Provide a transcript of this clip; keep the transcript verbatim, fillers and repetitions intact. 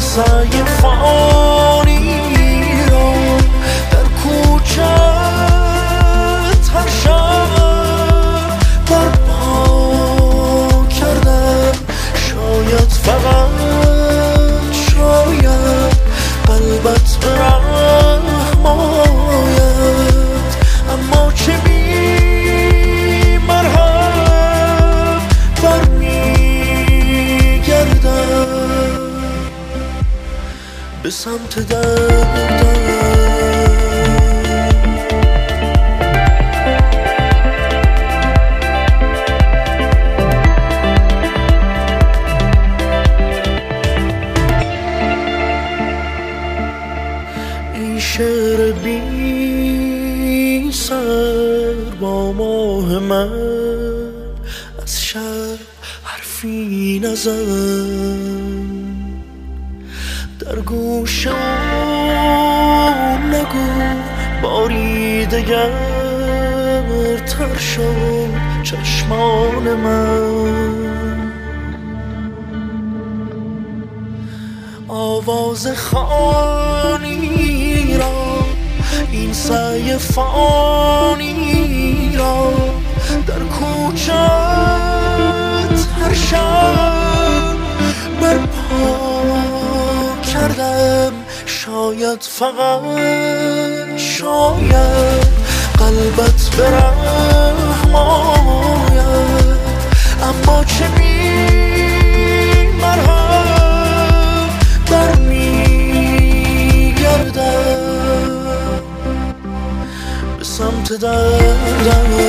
سعی فانی را در کوچت هر شب برپا کردم. شاید فقط شاید قلبت به رحم آید، اما چه بی مرهم برمیگردم به سمت دردم. این شعر بی سر با ماه من از شب حرفی نزن، در گوش اون نگو باری دگر تر شد چشمان من. آواز خانی را این سعی فانی را در کوچت هر شب برپا کردم. شاید فقط شاید قلبت به رحم آید، اما چه بی مرهم برمیگردم به سمت دردم.